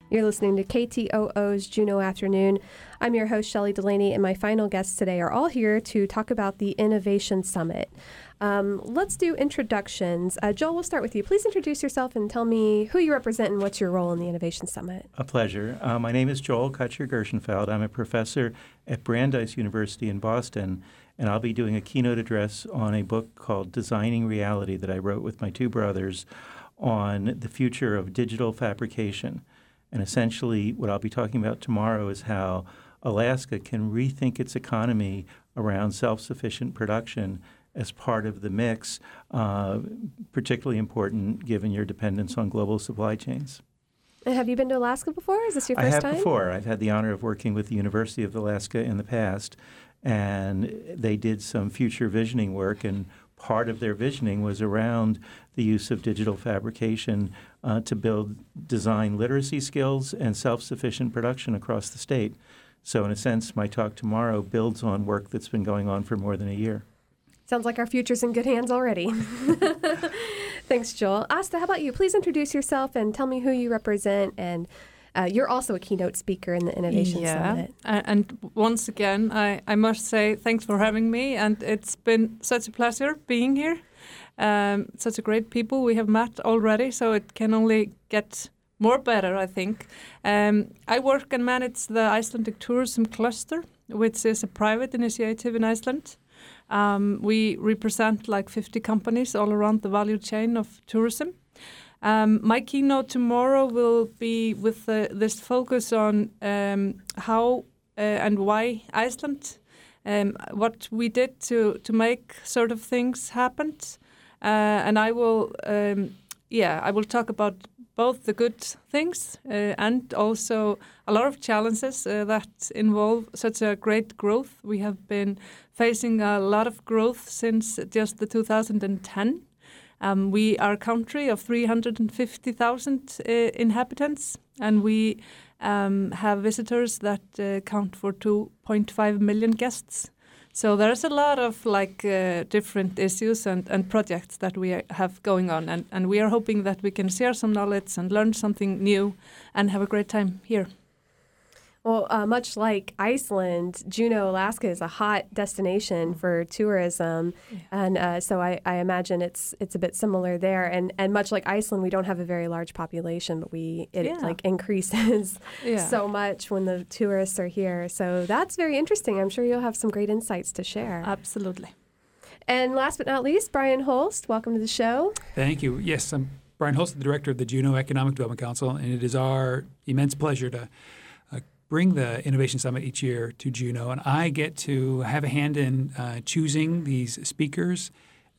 You're listening to KTOO's Juneau Afternoon. I'm your host, Shelley Delaney, and my final guests today are all here to talk about the Innovation Summit. Let's do introductions. Joel, we'll start with you. Please introduce yourself and tell me who you represent and what's your role in the Innovation Summit. A pleasure. My name is Joel Kutcher-Gershenfeld. I'm a professor at Brandeis University in Boston, and I'll be doing a keynote address on a book called Designing Reality that I wrote with my two brothers on the future of digital fabrication. And essentially what I'll be talking about tomorrow is how Alaska can rethink its economy around self-sufficient production as part of the mix, particularly important given your dependence on global supply chains. And have you been to Alaska before? Is this your first time? I have before. I've had the honor of working with the University of Alaska in the past, and they did some future visioning work, and part of their visioning was around the use of digital fabrication to build design literacy skills and self-sufficient production across the state. So in a sense, my talk tomorrow builds on work that's been going on for more than a year. Sounds like our future's in good hands already. Thanks, Joel. Asta, how about you? Please introduce yourself and tell me who you represent. And you're also a keynote speaker in the Innovation Summit. And once again, I must say thanks for having me. And it's been such a pleasure being here. Such a great people we have met already, so it can only get more better, I think. I work and manage the Icelandic Tourism Cluster, which is a private initiative in Iceland. We represent like 50 companies all around the value chain of tourism. My keynote tomorrow will be with this focus on how and why Iceland, what we did to make sort of things happen. And I will talk about both the good things and also a lot of challenges that involve such a great growth. We have been facing a lot of growth since just the 2010. We are a country of 350,000 inhabitants, and we have visitors that count for 2.5 million guests. So there's a lot of different issues and projects that we have going on, and we are hoping that we can share some knowledge and learn something new and have a great time here. Well, much like Iceland, Juneau, Alaska is a hot destination for tourism, and so I imagine it's a bit similar there. And much like Iceland, we don't have a very large population, but it increases so much when the tourists are here. So that's very interesting. I'm sure you'll have some great insights to share. Absolutely. And last but not least, Brian Holst, welcome to the show. Thank you. Yes, I'm Brian Holst, the director of the Juneau Economic Development Council, and it is our immense pleasure to bring the Innovation Summit each year to Juneau, and I get to have a hand in choosing these speakers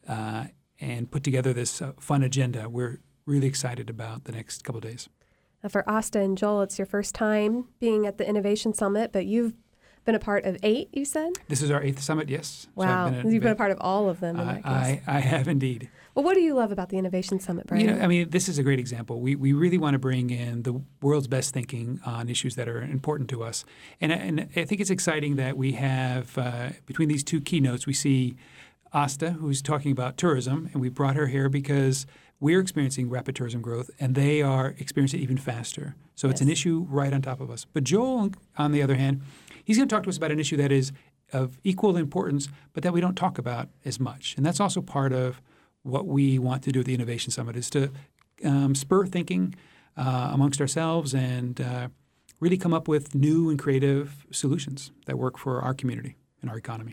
and put together this fun agenda. We're really excited about the next couple of days. For Asta and Joel, it's your first time being at the Innovation Summit, but you've been a part of 8, you said? This is our 8th summit, yes. Wow. So you've been a part of all of them in that case. I have indeed. Well, what do you love about the Innovation Summit, Brian? This is a great example. We really want to bring in the world's best thinking on issues that are important to us. And I think it's exciting that we have, between these two keynotes, we see Asta, who's talking about tourism, and we brought her here because we're experiencing rapid tourism growth, and they are experiencing it even faster. So It's an issue right on top of us. But Joel, on the other hand, he's going to talk to us about an issue that is of equal importance, but that we don't talk about as much. And that's also part of what we want to do at the Innovation Summit, is to spur thinking amongst ourselves and really come up with new and creative solutions that work for our community and our economy.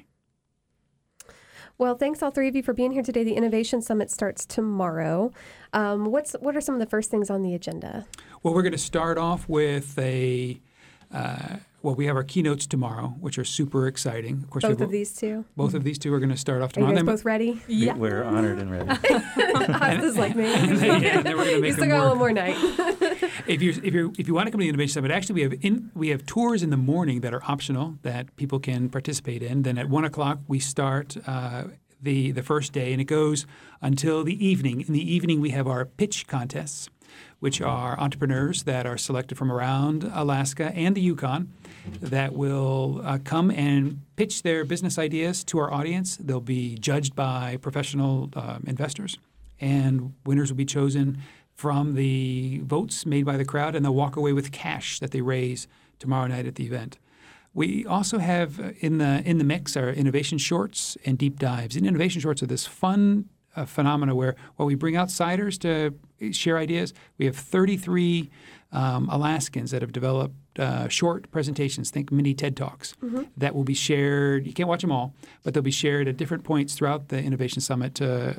Well, thanks all three of you for being here today. The Innovation Summit starts tomorrow. What are some of the first things on the agenda? Well, we're going to start off with we have our keynotes tomorrow, which are super exciting. Of course, both of these two? Both of these two are going to start off tomorrow. Are you guys both ready? Yeah. We're honored and ready. Asta's like me. And then we're going to make you still got one more night. If you want to come to the Innovation Summit, actually we have tours in the morning that are optional that people can participate in. Then at 1 o'clock we start the first day, and it goes until the evening. In the evening we have our pitch contests, which are entrepreneurs that are selected from around Alaska and the Yukon that will come and pitch their business ideas to our audience. They'll be judged by professional investors, and winners will be chosen from the votes made by the crowd, and they'll walk away with cash that they raise tomorrow night at the event. We also have in the mix our innovation shorts and deep dives. And innovation shorts are this fun phenomena where we bring outsiders to share ideas. We have 33 Alaskans that have developed short presentations, think mini TED Talks, that will be shared. You can't watch them all, but they'll be shared at different points throughout the Innovation Summit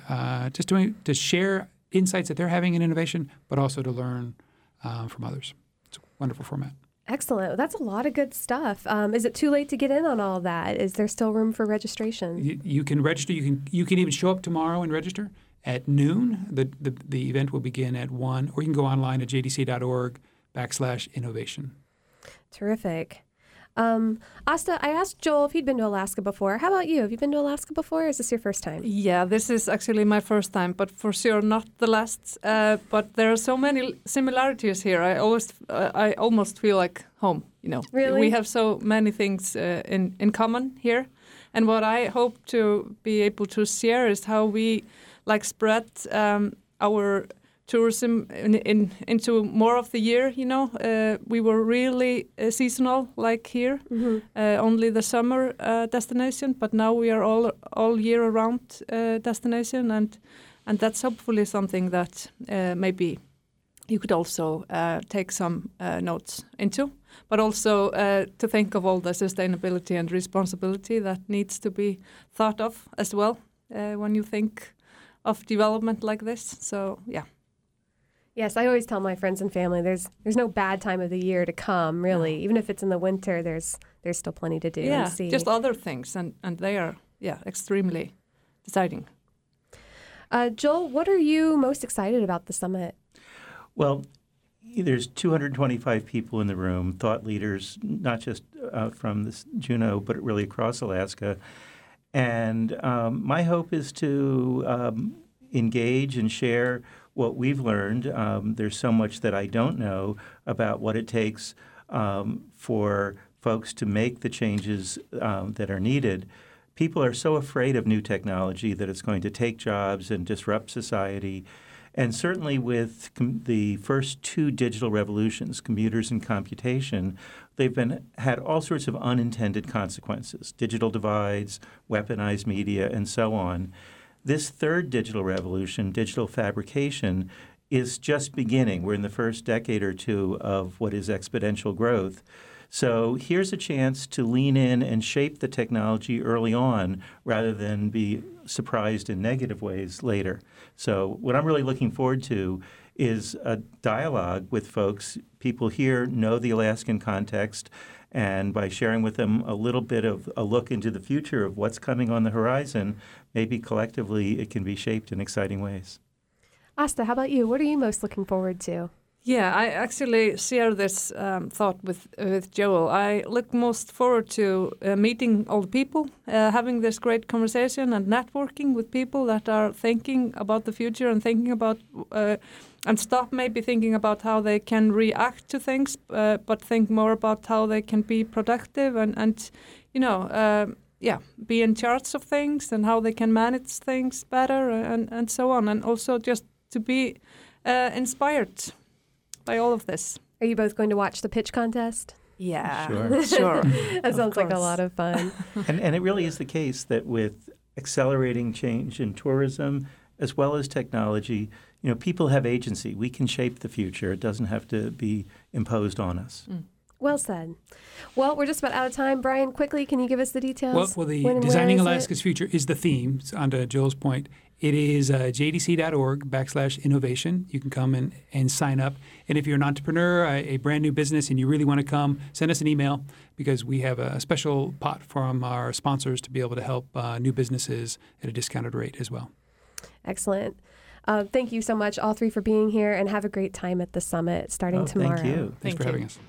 to share insights that they're having in innovation, but also to learn from others. It's a wonderful format. Excellent. That's a lot of good stuff. Is it too late to get in on all that? Is there still room for registration? You can register. You can even show up tomorrow and register at noon. The event will begin at 1:00, or you can go online at jdc.org/innovation. Terrific. Asta, I asked Joel if he'd been to Alaska before. How about you? Have you been to Alaska before, or is this your first time? Yeah, this is actually my first time, but for sure not the last. But there are so many similarities here. I almost feel like home. Really? We have so many things in common here, and what I hope to be able to share is how we spread our tourism into more of the year. We were really seasonal here, only the summer destination, but now we are all year around destination, and that's hopefully something that maybe you could also take some notes into, but also to think of all the sustainability and responsibility that needs to be thought of as well when you think of development like this. So yeah. Yes, I always tell my friends and family there's no bad time of the year to come, really. No. Even if it's in the winter, there's still plenty to do and see. Just other things, and they are extremely exciting. Joel, what are you most excited about the summit? Well, there's 225 people in the room, thought leaders, not just from Juneau, but really across Alaska. And my hope is to engage and share what we've learned. There's so much that I don't know about what it takes for folks to make the changes that are needed. People are so afraid of new technology that it's going to take jobs and disrupt society. And certainly with the first two digital revolutions, computers and computation, they've had all sorts of unintended consequences, digital divides, weaponized media, and so on. This third digital revolution, digital fabrication, is just beginning. We're in the first decade or two of what is exponential growth. So here's a chance to lean in and shape the technology early on rather than be surprised in negative ways later. So what I'm really looking forward to is a dialogue with folks. People here know the Alaskan context, and by sharing with them a little bit of a look into the future of what's coming on the horizon, maybe collectively it can be shaped in exciting ways. Asta, how about you? What are you most looking forward to? Yeah, I actually share this thought with Joel. I look most forward to meeting all the people, having this great conversation and networking with people that are thinking about the future and thinking about and stop maybe thinking about how they can react to things, but think more about how they can be productive and be in charge of things and how they can manage things better and so on. And also just to be inspired by all of this. Are you both going to watch the pitch contest? Yeah, sure. That sounds like a lot of fun. And it really is the case that with accelerating change in tourism as well as technology, people have agency. We can shape the future. It doesn't have to be imposed on us. Well said. Well, we're just about out of time. Brian, quickly, can you give us the details? Well, the Designing Alaska's Future is the theme, on to Joel's point. It is jdc.org/innovation. You can come and sign up. And if you're an entrepreneur, a brand new business, and you really want to come, send us an email because we have a special pot from our sponsors to be able to help new businesses at a discounted rate as well. Excellent. Thank you so much, all three, for being here, and have a great time at the summit starting tomorrow. Thank you. Thanks for having us.